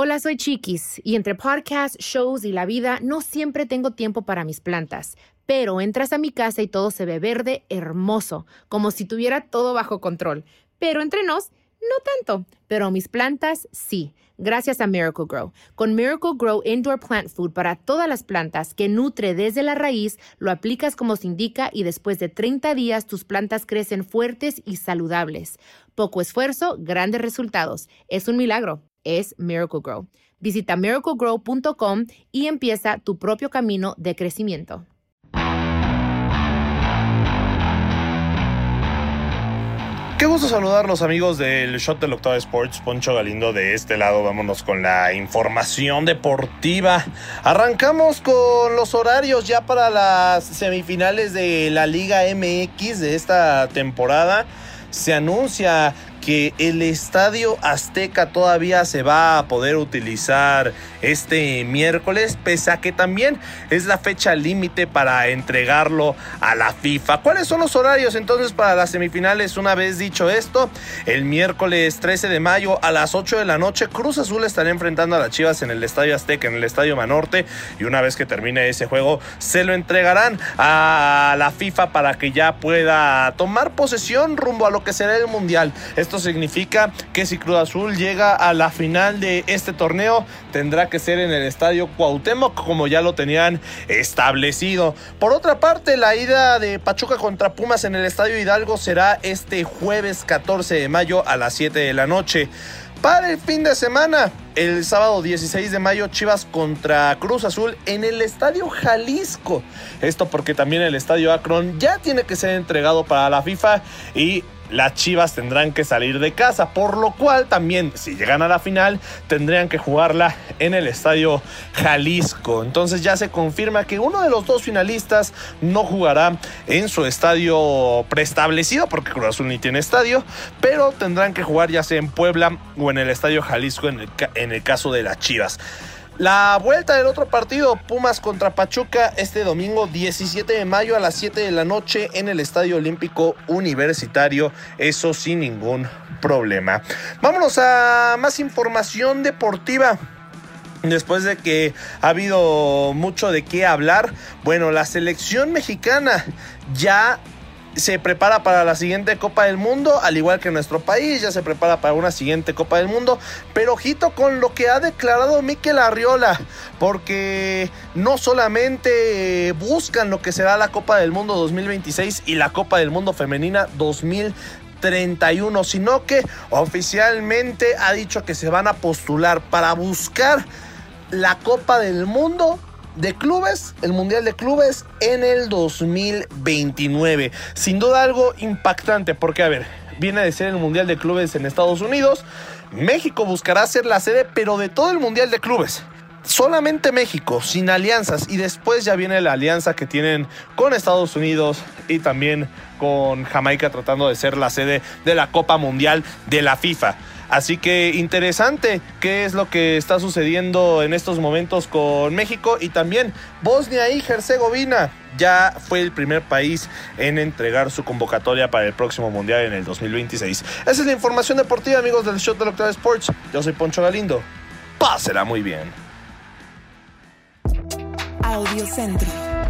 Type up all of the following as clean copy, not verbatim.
Hola, soy Chiquis y entre podcasts, shows y la vida no siempre tengo tiempo para mis plantas. Pero entras a mi casa y todo se ve verde, hermoso, como si tuviera todo bajo control. Pero entre nos, no tanto. Pero mis plantas, sí. Gracias a Miracle-Gro. Con Miracle-Gro Indoor Plant Food para todas las plantas que nutre desde la raíz, lo aplicas como se indica y después de 30 días tus plantas crecen fuertes y saludables. Poco esfuerzo, grandes resultados. Es un milagro. Es Miracle-Gro. Visita miraclegrow.com y empieza tu propio camino de crecimiento. Qué gusto saludarlos, amigos del Shot del Octavo Sports. Poncho Galindo de este lado. Vámonos con la información deportiva. Arrancamos con los horarios ya para las semifinales de la Liga MX de esta temporada. Se anuncia que el Estadio Azteca todavía se va a poder utilizar este miércoles, pese a que también es la fecha límite para entregarlo a la FIFA. ¿Cuáles son los horarios entonces para las semifinales? Una vez dicho esto, el miércoles 13 de mayo a las 8 de la noche, Cruz Azul estará enfrentando a las Chivas en el Estadio Azteca, en el Estadio Banorte, y una vez que termine ese juego, se lo entregarán a la FIFA para que ya pueda tomar posesión rumbo a lo que será el Mundial. Esto significa que si Cruz Azul llega a la final de este torneo, tendrá que ser en el Estadio Cuauhtémoc, como ya lo tenían establecido. Por otra parte, la ida de Pachuca contra Pumas en el Estadio Hidalgo será este jueves 14 de mayo a las 7 de la noche. Para el fin de semana, el sábado 16 de mayo, Chivas contra Cruz Azul en el Estadio Jalisco. Esto porque también el Estadio Akron ya tiene que ser entregado para la FIFA y las Chivas tendrán que salir de casa, por lo cual también, si llegan a la final, tendrían que jugarla en el Estadio Jalisco. Entonces ya se confirma que uno de los dos finalistas no jugará en su estadio preestablecido, porque Cruz Azul ni tiene estadio, pero tendrán que jugar ya sea en Puebla o en el Estadio Jalisco en el caso de las Chivas. La vuelta del otro partido, Pumas contra Pachuca, este domingo 17 de mayo a las 7 de la noche en el Estadio Olímpico Universitario, eso sin ningún problema. Vámonos a más información deportiva. Después de que ha habido mucho de qué hablar, bueno, la selección mexicana ya se prepara para la siguiente Copa del Mundo, al igual que nuestro país ya se prepara para una siguiente Copa del Mundo, pero ojito con lo que ha declarado Mikel Arriola, porque no solamente buscan lo que será la Copa del Mundo 2026 y la Copa del Mundo Femenina 2031, sino que oficialmente ha dicho que se van a postular para buscar la Copa del Mundo de clubes, el Mundial de Clubes en el 2029. Sin duda algo impactante porque, a ver, viene de ser el Mundial de Clubes en Estados Unidos. México buscará ser la sede, pero de todo el Mundial de Clubes. Solamente México, sin alianzas, y después ya viene la alianza que tienen con Estados Unidos y también con Jamaica, tratando de ser la sede de la Copa Mundial de la FIFA. Así que interesante qué es lo que está sucediendo en estos momentos con México, y también Bosnia y Herzegovina ya fue el primer país en entregar su convocatoria para el próximo Mundial en el 2026. Esa es la información deportiva, amigos del Shot del Octavo Sports. Yo soy Poncho Galindo. Pásela muy bien. Audio Centro.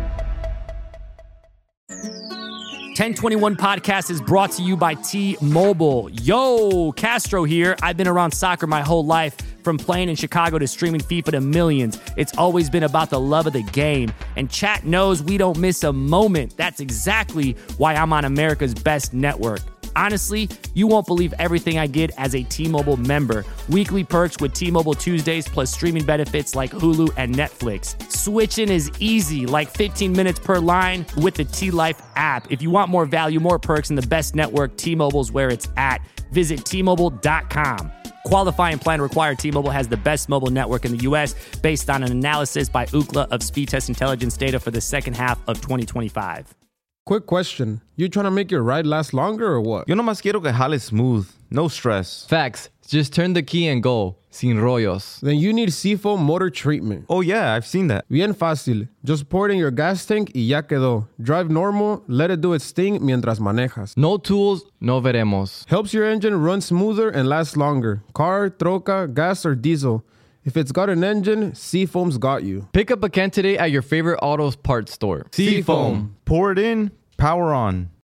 1021 Podcast is brought to you by T-Mobile. Yo, Castro here. I've been around soccer my whole life, from playing in Chicago to streaming FIFA to millions. It's always been about the love of the game. And chat knows we don't miss a moment. That's exactly why I'm on America's best network. Honestly, you won't believe everything I get as a T-Mobile member. Weekly perks with T-Mobile Tuesdays, plus streaming benefits like Hulu and Netflix. Switching is easy, like 15 minutes per line with the T-Life app. If you want more value, more perks, and the best network, T-Mobile's where it's at. Visit T-Mobile.com. Qualifying plan required. T-Mobile has the best mobile network in the U.S. based on an analysis by Ookla of speed test intelligence data for the second half of 2025. Quick question. You trying to make your ride last longer or what? Yo nomás quiero que jale smooth. No stress. Facts. Just turn the key and go. Sin rollos. Then you need Seafoam Motor Treatment. Oh yeah, I've seen that. Bien fácil. Just pour it in your gas tank y ya quedó. Drive normal, let it do its thing mientras manejas. No tools, no veremos. Helps your engine run smoother and last longer. Car, troca, gas, or diesel. If it's got an engine, Seafoam's got you. Pick up a can today at your favorite auto parts store. Seafoam. Pour it in, power on.